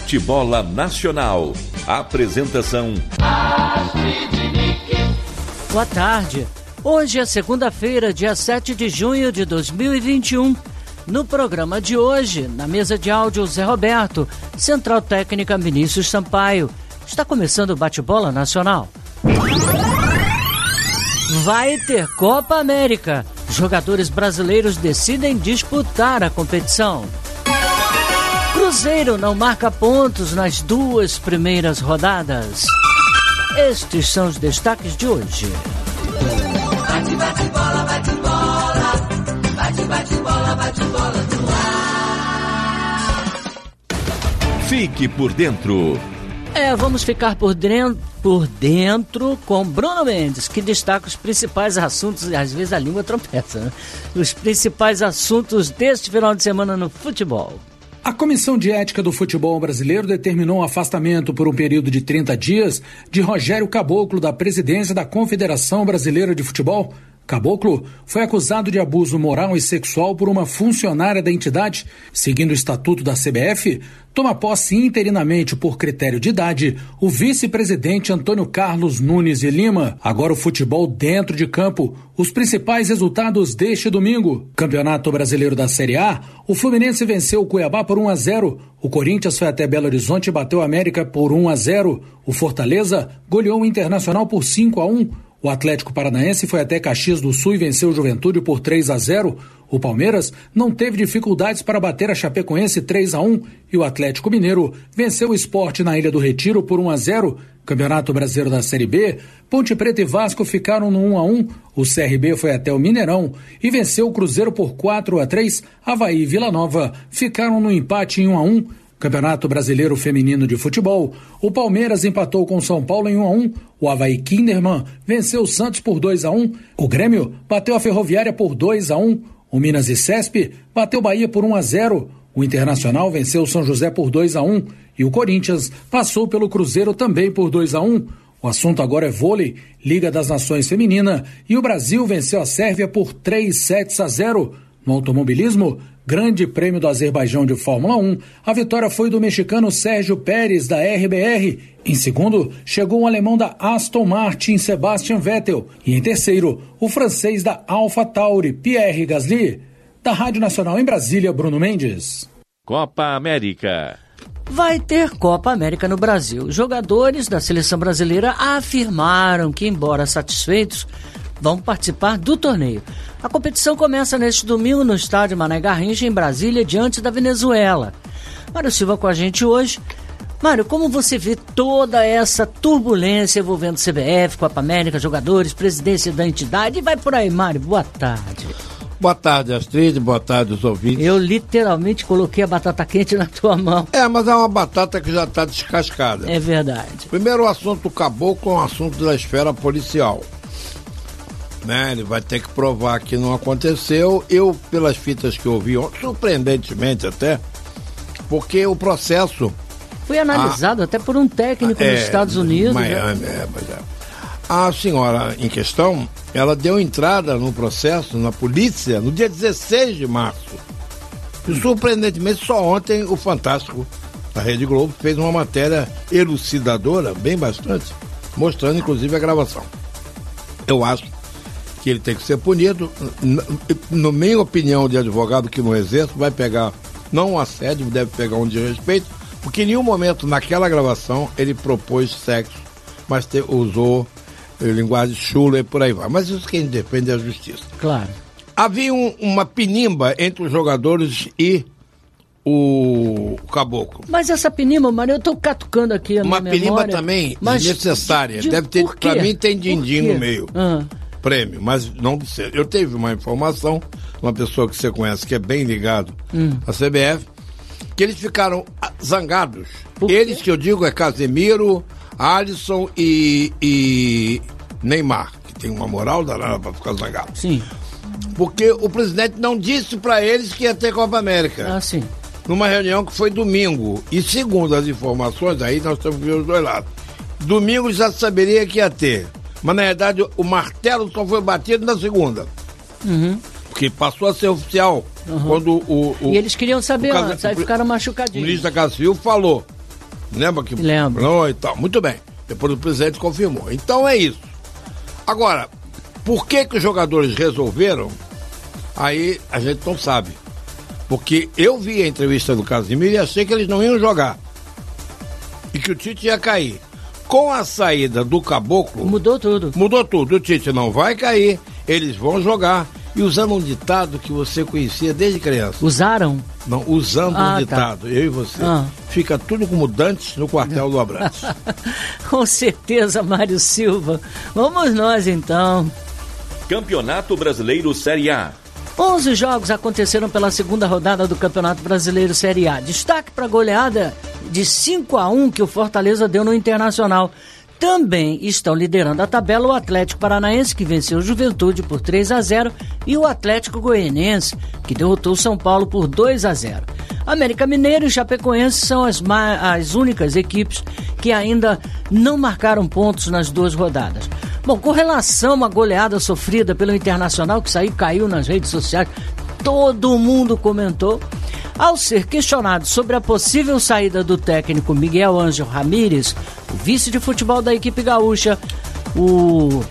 Bate-Bola Nacional. Apresentação: Boa tarde. Hoje é segunda-feira, dia 7 de junho de 2021. No programa de hoje, na mesa de áudio, Zé Roberto, Central Técnica Vinícius Sampaio. Está começando o Bate-Bola Nacional. Vai ter Copa América. Jogadores brasileiros decidem disputar a competição. Cruzeiro não marca pontos nas duas primeiras rodadas. Estes são os destaques de hoje. Bate, bate, bola, bate, bola. Bate, bate, bola, bate, bola no ar. Fique por dentro. Vamos ficar por dentro com Bruno Mendes, que destaca os principais assuntos, e às vezes a língua tropeça, né? Os principais assuntos deste final de semana no futebol. A Comissão de Ética do Futebol Brasileiro determinou o afastamento por um período de 30 dias de Rogério Caboclo da presidência da Confederação Brasileira de Futebol. Caboclo foi acusado de abuso moral e sexual por uma funcionária da entidade. Seguindo o estatuto da CBF, toma posse interinamente por critério de idade o vice-presidente Antônio Carlos Nunes de Lima. Agora o futebol dentro de campo. Os principais resultados deste domingo: Campeonato Brasileiro da Série A, o Fluminense venceu o Cuiabá por 1-0. O Corinthians foi até Belo Horizonte e bateu a América por 1-0. O Fortaleza goleou o Internacional por 5-1. O Atlético Paranaense foi até Caxias do Sul e venceu o Juventude por 3-0. O Palmeiras não teve dificuldades para bater a Chapecoense 3-1 e o Atlético Mineiro venceu o Sport na Ilha do Retiro por 1-0. Campeonato Brasileiro da Série B, Ponte Preta e Vasco ficaram no 1-1. O CRB foi até o Mineirão e venceu o Cruzeiro por 4-3. Avaí e Vila Nova ficaram no empate em 1-1. Campeonato Brasileiro Feminino de Futebol, o Palmeiras empatou com o São Paulo em 1-1, o Avaí Kinderman venceu o Santos por 2-1, o Grêmio bateu a Ferroviária por 2-1, o Minas e Cesp bateu Bahia por 1-0, o Internacional venceu o São José por 2-1 e o Corinthians passou pelo Cruzeiro também por 2-1. O assunto agora é vôlei, Liga das Nações Feminina, e o Brasil venceu a Sérvia por 3-0. No automobilismo, Grande Prêmio do Azerbaijão de Fórmula 1, a vitória foi do mexicano Sérgio Pérez, da RBR. Em segundo, chegou o alemão da Aston Martin, Sebastian Vettel. E em terceiro, o francês da AlphaTauri, Pierre Gasly. Da Rádio Nacional em Brasília, Bruno Mendes. Copa América. Vai ter Copa América no Brasil. Jogadores da seleção brasileira afirmaram que, embora satisfeitos, vão participar do torneio. A competição começa neste domingo no estádio Mané Garrincha, em Brasília, diante da Venezuela. Mário Silva com a gente hoje. Mário, como você vê toda essa turbulência envolvendo CBF, Copa América, jogadores, presidência da entidade e vai por aí, Mário? Boa tarde. Boa tarde, Astrid, boa tarde os ouvintes. Eu literalmente coloquei a batata quente na tua mão. Mas é uma batata que já está descascada. É verdade. Primeiro, o assunto do Caboclo é um assunto da esfera policial. Ele vai ter que provar que não aconteceu. Eu, pelas fitas que eu vi, surpreendentemente até, porque o processo foi analisado até por um técnico nos Estados Unidos. Miami, A senhora em questão, ela deu entrada no processo, na polícia, no dia 16 de março. E surpreendentemente, só ontem o Fantástico da Rede Globo fez uma matéria elucidadora, bem bastante, mostrando inclusive a gravação. Eu acho que ele tem que ser punido. Na minha opinião de advogado que não exerce, vai pegar não um assédio, deve pegar um desrespeito, porque em nenhum momento naquela gravação ele propôs sexo, mas usou linguagem chula e por aí vai. Mas isso quem depende é a justiça. Claro. Havia uma pinimba entre os jogadores e o Caboclo. Mas essa pinimba, Mário, eu tô catucando aqui a minha memória. Uma pinimba também desnecessária. Deve ter, pra mim tem din-din no meio. Prêmio, mas não ser. Eu teve uma informação, uma pessoa que você conhece que é bem ligado à CBF, que eles ficaram zangados. Eles que eu digo é Casemiro, Alisson e Neymar, que tem uma moral danada para ficar zangado. Sim. Porque o presidente não disse para eles que ia ter Copa América. Ah, sim. Numa reunião que foi domingo. E segundo as informações, aí nós temos que ver os dois lados. Domingo já saberia que ia ter. Mas na verdade o martelo só foi batido na segunda. Porque passou a ser oficial quando E eles queriam saber antes, aí ficaram machucadinhos. O ministro da Casa Civil falou Lembra que Lembro. falou e tal? Muito bem. Depois o presidente confirmou. Então é isso. Agora, por que os jogadores resolveram? Aí a gente não sabe. Porque eu vi a entrevista do Casimiro e achei que eles não iam jogar. E que o Tite ia cair. Com a saída do Caboclo... Mudou tudo. Mudou tudo. O Tite não vai cair, eles vão jogar. E usando um ditado que você conhecia desde criança. Usaram? Não, usando um ditado, eu e você. Fica tudo como Dantes no quartel do Abraço. Com certeza, Mário Silva. Vamos nós, então. Campeonato Brasileiro Série A. 11 jogos aconteceram pela segunda rodada do Campeonato Brasileiro Série A. Destaque para a goleada de 5-1 que o Fortaleza deu no Internacional. Também estão liderando a tabela o Atlético Paranaense, que venceu o Juventude por 3-0, e o Atlético Goianiense, que derrotou o São Paulo por 2-0. América Mineiro e Chapecoense são as únicas equipes que ainda não marcaram pontos nas duas rodadas. Bom, com relação à goleada sofrida pelo Internacional, que caiu nas redes sociais, todo mundo comentou. Ao ser questionado sobre a possível saída do técnico Miguel Ângelo Ramírez, o vice de futebol da equipe gaúcha, o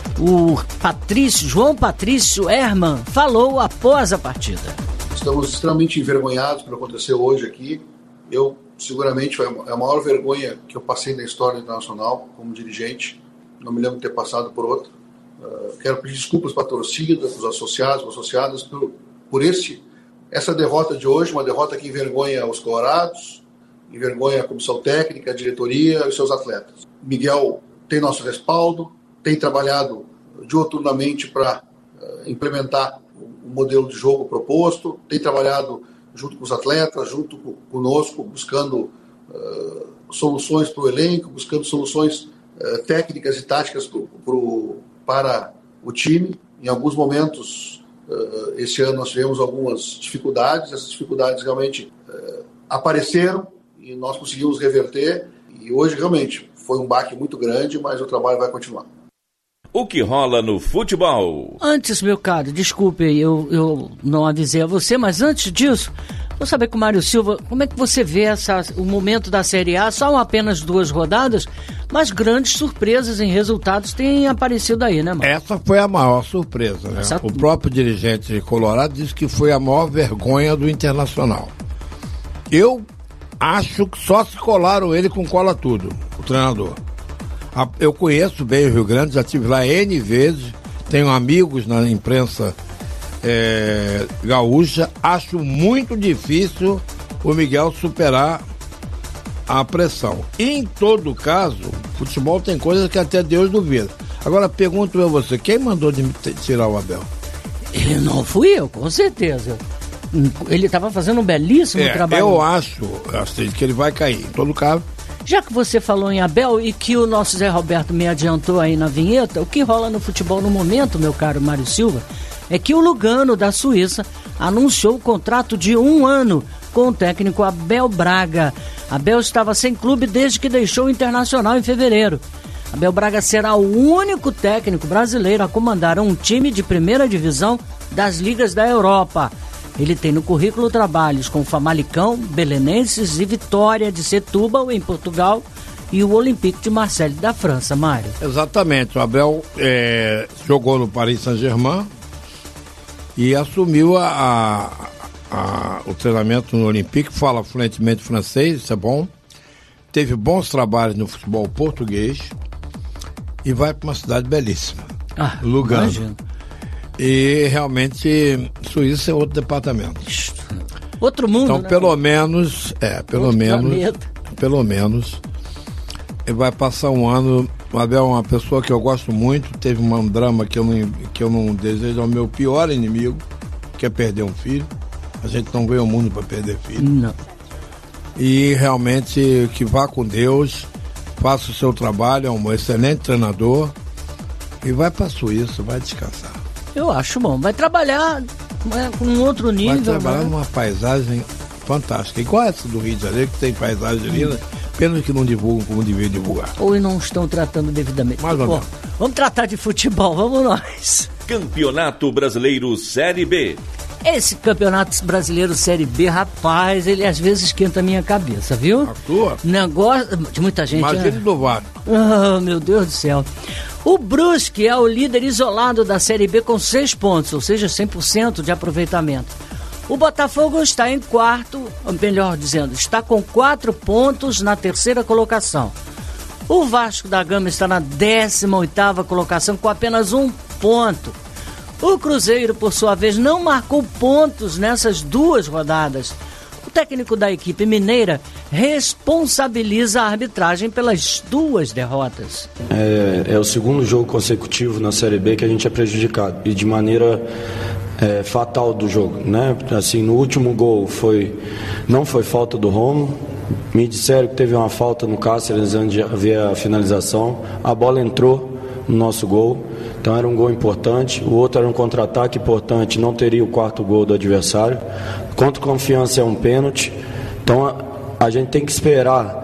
João Patrício Herman, falou após a partida. Estamos extremamente envergonhados pelo que aconteceu hoje aqui. Eu, seguramente, foi a maior vergonha que eu passei na história internacional como dirigente. Não me lembro de ter passado por outra. Quero pedir desculpas para a torcida, para os associados, para as associadas, por essa derrota de hoje, uma derrota que envergonha os colorados, envergonha a comissão técnica, a diretoria e os seus atletas. Miguel tem nosso respaldo, tem trabalhado diuturnamente para implementar o modelo de jogo proposto, tem trabalhado junto com os atletas, junto conosco, buscando soluções para o elenco, buscando soluções técnicas e táticas para o time. Em alguns momentos, esse ano nós tivemos algumas dificuldades, essas dificuldades realmente apareceram e nós conseguimos reverter, e hoje realmente foi um baque muito grande, mas o trabalho vai continuar. O que rola no futebol? Antes, meu caro, desculpe, eu não avisei a você, mas antes disso, vou saber com o Mário Silva, como é que você vê o momento da Série A? São apenas 2 rodadas, mas grandes surpresas em resultados têm aparecido aí, né, Mário? Essa foi a maior surpresa, né? O próprio dirigente colorado disse que foi a maior vergonha do Internacional. Eu acho que só se colaram ele com cola tudo, o treinador. Eu conheço bem o Rio Grande, já estive lá N vezes, tenho amigos na imprensa gaúcha. Acho muito difícil o Miguel superar a pressão. Em todo caso, futebol tem coisas que até Deus duvida. Agora pergunto eu a você, quem mandou tirar o Abel? Não fui eu, com certeza. Ele estava fazendo um belíssimo trabalho. Eu acho que ele vai cair, em todo caso. Já que você falou em Abel e que o nosso Zé Roberto me adiantou aí na vinheta, o que rola no futebol no momento, meu caro Mário Silva, é que o Lugano, da Suíça, anunciou o contrato de 1 ano com o técnico Abel Braga. Abel estava sem clube desde que deixou o Internacional em fevereiro. Abel Braga será o único técnico brasileiro a comandar um time de primeira divisão das ligas da Europa. Ele tem no currículo trabalhos com Famalicão, Belenenses e Vitória de Setúbal, em Portugal, e o Olympique de Marseille, da França, Mário. Exatamente, o Abel jogou no Paris Saint-Germain e assumiu o treinamento no Olympique, fala fluentemente francês, isso é bom. Teve bons trabalhos no futebol português e vai para uma cidade belíssima, Lugano. Imagino. E realmente Suíça é outro departamento. Outro mundo, então, né? pelo menos ele vai passar um ano. O Abel é uma pessoa que eu gosto muito, teve um drama que eu não desejo ao meu pior inimigo, que é perder um filho. A gente não veio ao mundo para perder filho. Não. E realmente que vá com Deus, faça o seu trabalho, é um excelente treinador e vai para a Suíça, vai descansar. Eu acho bom. Vai trabalhar com um outro nível. Vai trabalhar numa paisagem fantástica. Igual essa do Rio de Janeiro, que tem paisagem linda, pena que não divulgam como devia divulgar. Ou não estão tratando devidamente. Mais ou menos. Vamos tratar de futebol, vamos nós. Campeonato Brasileiro Série B. Esse Campeonato Brasileiro Série B, rapaz, ele às vezes esquenta a minha cabeça, viu? A tua? Negócio de muita gente. Imagina do VAR. Oh, meu Deus do céu. O Brusque é o líder isolado da Série B com 6 pontos, ou seja, 100% de aproveitamento. O Botafogo está em quarto, ou melhor dizendo, está com 4 pontos na terceira colocação. O Vasco da Gama está na 18ª colocação com apenas 1 ponto. O Cruzeiro, por sua vez, não marcou pontos nessas 2 rodadas. O técnico da equipe mineira responsabiliza a arbitragem pelas 2 derrotas. É o segundo jogo consecutivo na Série B que a gente é prejudicado, e de maneira fatal do jogo, né? Assim, no último gol não foi falta do Romo. Me disseram que teve uma falta no Cáceres antes de haver a finalização. A bola entrou no nosso gol, então era um gol importante. O outro era um contra-ataque importante, não teria o 4º gol do adversário. Contra Confiança é um pênalti, então a gente tem que esperar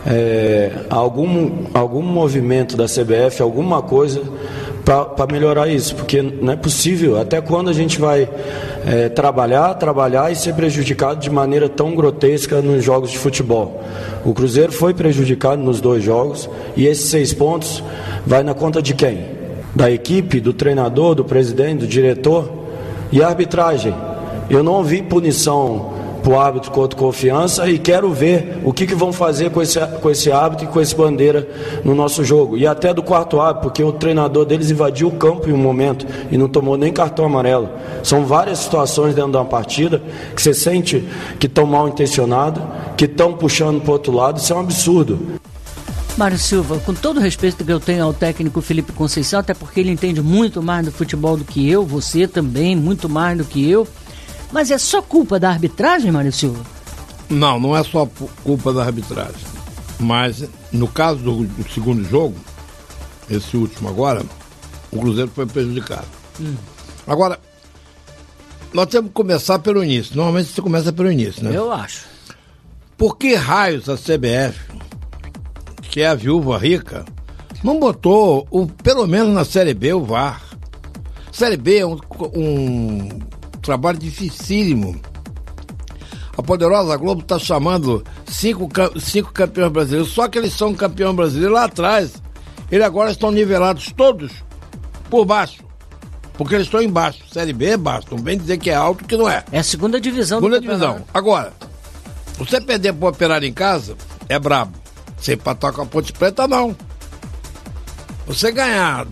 algum movimento da CBF, alguma coisa para melhorar isso, porque não é possível. Até quando a gente vai trabalhar e ser prejudicado de maneira tão grotesca nos jogos de futebol? O Cruzeiro foi prejudicado nos 2 jogos, e esses 6 pontos vai na conta de quem? Da equipe, do treinador, do presidente, do diretor? E a arbitragem? Eu não ouvi punição para o árbitro contra Confiança, e quero ver o que vão fazer com esse árbitro e com esse Bandeira no nosso jogo. E até do 4º árbitro, porque o treinador deles invadiu o campo em um momento e não tomou nem cartão amarelo. São várias situações dentro de uma partida que você sente que estão mal intencionados, que estão puxando para o outro lado. Isso é um absurdo. Mário Silva, com todo o respeito que eu tenho ao técnico Felipe Conceição, até porque ele entende muito mais do futebol do que eu, você também, muito mais do que eu, mas é só culpa da arbitragem, Mário Silva? Não é só culpa da arbitragem. Mas, no caso do segundo jogo, esse último agora, o Cruzeiro foi prejudicado. Agora, nós temos que começar pelo início. Normalmente você começa pelo início, né? Eu acho. Por que raios a CBF, que é a viúva rica, não botou, pelo menos na Série B, o VAR? Série B é um trabalho dificílimo. A poderosa Globo está chamando 5 campeões brasileiros, só que eles são campeões brasileiros lá atrás. Eles agora estão nivelados todos por baixo, porque eles estão embaixo. Série B é baixo, não vem dizer que é alto, que não é. É a segunda divisão do campeonato. Agora, você perder pro Operário em casa, é brabo. Você empatar com a Ponte Preta, não. Você ganhar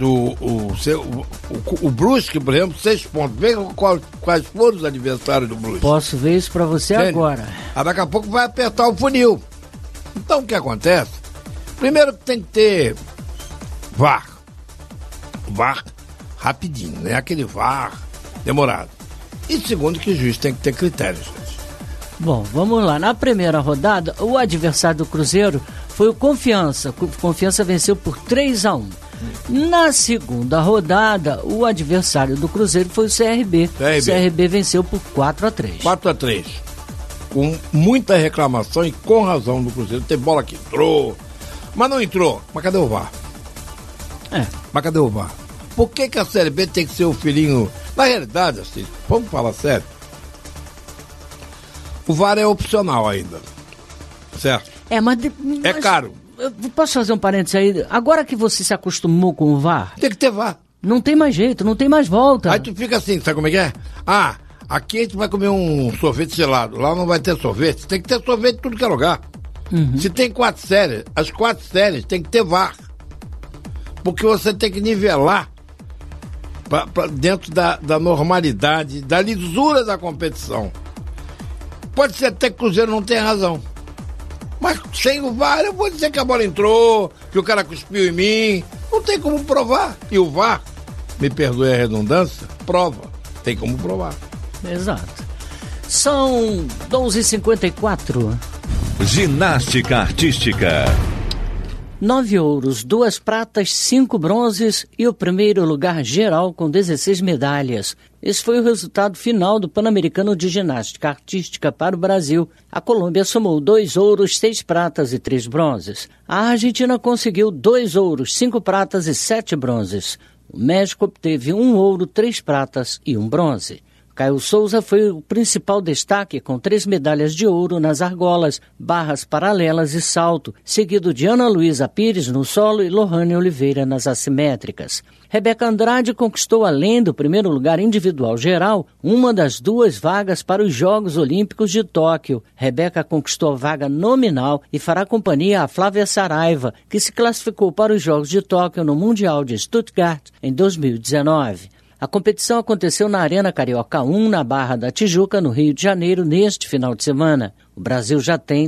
o Brusque, por exemplo, 6 pontos. Veja quais foram os adversários do Brusque. Posso ver isso pra você agora. Daqui a pouco vai apertar o funil. Então o que acontece? Primeiro que tem que ter VAR. VAR rapidinho, não é aquele VAR demorado. E segundo que o juiz tem que ter critérios. Bom, vamos lá. Na primeira rodada, o adversário do Cruzeiro foi o Confiança. O Confiança venceu por 3-1. Na segunda rodada, o adversário do Cruzeiro foi o CRB. O CRB venceu por 4-3. 4-3. Com muita reclamação e com razão do Cruzeiro. Tem bola que entrou, mas não entrou. Mas cadê o VAR? Mas cadê o VAR? Por que a Série B tem que ser o filhinho? Na realidade, assim, vamos falar sério. O VAR é opcional ainda, certo? Mas é caro. Eu posso fazer um parênteses aí? Agora que você se acostumou com o VAR... Tem que ter VAR. Não tem mais jeito, não tem mais volta. Aí tu fica assim, sabe como é que é? Aqui a gente vai comer um sorvete gelado, lá não vai ter sorvete. Tem que ter sorvete em tudo que é lugar. Se tem 4 séries, as 4 séries tem que ter VAR. Porque você tem que nivelar pra dentro da normalidade, da lisura da competição. Pode ser até que o Cruzeiro não tenha razão. Mas sem o VAR, eu vou dizer que a bola entrou, que o cara cuspiu em mim. Não tem como provar. E o VAR, me perdoe a redundância, prova. Tem como provar. Exato. São 12h54. Ginástica artística. 9 ouros, 2 pratas, 5 bronzes e o primeiro lugar geral com 16 medalhas. Esse foi o resultado final do Pan-Americano de Ginástica Artística para o Brasil. A Colômbia somou 2 ouros, 6 pratas e 3 bronzes. A Argentina conseguiu 2 ouros, 5 pratas e 7 bronzes. O México obteve 1 ouro, 3 pratas e 1 bronze. Caio Souza foi o principal destaque, com 3 medalhas de ouro nas argolas, barras paralelas e salto, seguido de Ana Luísa Pires no solo e Lohane Oliveira nas assimétricas. Rebeca Andrade conquistou, além do primeiro lugar individual geral, uma das 2 vagas para os Jogos Olímpicos de Tóquio. Rebeca conquistou a vaga nominal e fará companhia a Flávia Saraiva, que se classificou para os Jogos de Tóquio no Mundial de Stuttgart em 2019. A competição aconteceu na Arena Carioca 1, na Barra da Tijuca, no Rio de Janeiro, neste final de semana. O Brasil já tem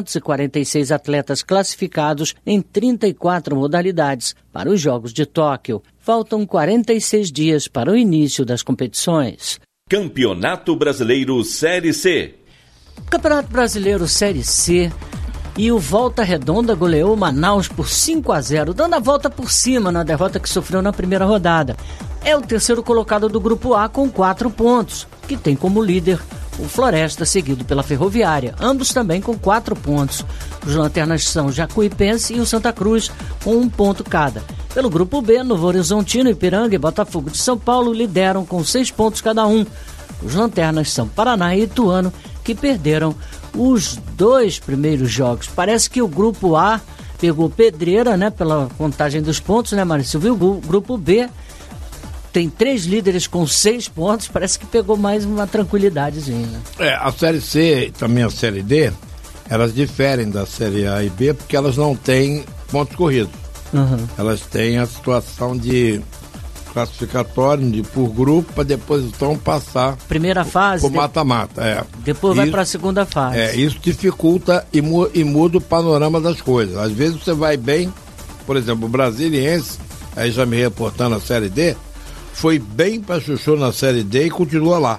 246 atletas classificados em 34 modalidades para os Jogos de Tóquio. Faltam 46 dias para o início das competições. Campeonato Brasileiro Série C. Campeonato Brasileiro Série C. E o Volta Redonda goleou Manaus por 5-0, dando a volta por cima na derrota que sofreu na primeira rodada. É o terceiro colocado do Grupo A com 4 pontos, que tem como líder o Floresta, seguido pela Ferroviária, ambos também com 4 pontos. Os lanternas são Jacuipense e o Santa Cruz, com 1 ponto cada. Pelo Grupo B, Novo Horizontino, Ipiranga e Botafogo de São Paulo lideram com 6 pontos cada um. Os lanternas são Paraná e Ituano, que perderam os 2 primeiros jogos. Parece que o Grupo A pegou pedreira, né, pela contagem dos pontos, né, Márcio? Viu? O Grupo B tem 3 líderes com 6 pontos, parece que pegou mais uma tranquilidadezinha. A Série C e também a Série D, elas diferem da Série A e B porque elas não têm pontos corridos. Uhum. Elas têm a situação de classificatório por grupo para depois então passar primeira fase, por mata-mata. Depois vai para a segunda fase. Isso dificulta e muda o panorama das coisas. Às vezes você vai bem, por exemplo, o Brasiliense, aí já me reportando a Série D, foi bem para chuchu na Série D e continua lá,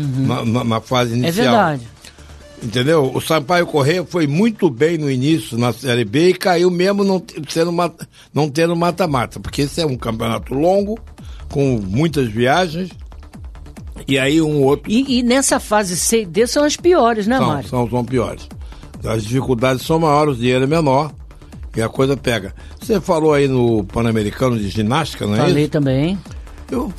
na fase inicial. É verdade. Entendeu? O Sampaio Corrêa foi muito bem no início na Série B e caiu mesmo não tendo mata-mata, porque esse é um campeonato longo, com muitas viagens, e aí um outro... E nessa fase C e D são as piores, né, Mário? São piores. As dificuldades são maiores, o dinheiro é menor, e a coisa pega. Você falou aí no Pan-Americano de ginástica, não é isso? Falei também. Eu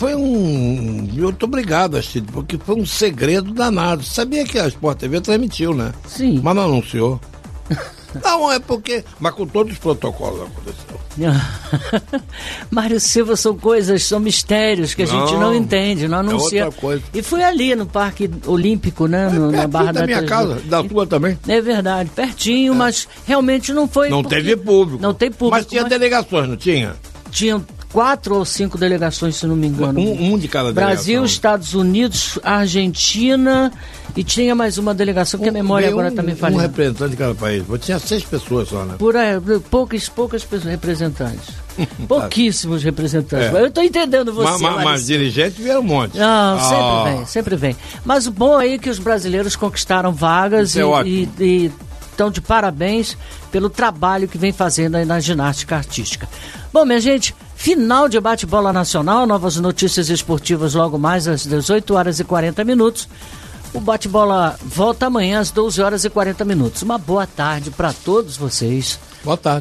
tô obrigado, Astrid, porque foi um segredo danado. Sabia que a Sport TV transmitiu, né? Sim. Mas não anunciou. Não, é porque... Mas com todos os protocolos aconteceu. Mário Silva, são mistérios que a gente não entende, não anuncia. É outra coisa. E foi ali no Parque Olímpico, né? Na Barra da minha casa, da tua também. É verdade, pertinho, mas realmente não foi... Não teve público. Não tem público. Mas tinha delegações, não tinha? Tinha 4 ou 5 delegações, se não me engano. Um de cada delegação. Brasil, Estados Unidos, Argentina e tinha mais uma delegação que a memória agora também falha. Um representante de cada país. Tinha 6 pessoas só, né? Por aí, poucas pessoas representantes. Pouquíssimos representantes. Eu estou entendendo você. Mas dirigentes vieram um monte. Não, sempre vem. Mas o bom aí é que os brasileiros conquistaram vagas e estão de parabéns pelo trabalho que vem fazendo aí na ginástica artística. Bom, minha gente, final de bate-bola nacional, novas notícias esportivas logo mais às 18h40. O bate-bola volta amanhã às 12h40. Uma boa tarde para todos vocês. Boa tarde.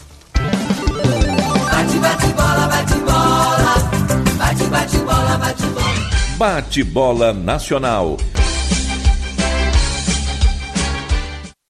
Bate-bola, bate-bola. Bate-bola, bate-bola. Bate-bola nacional.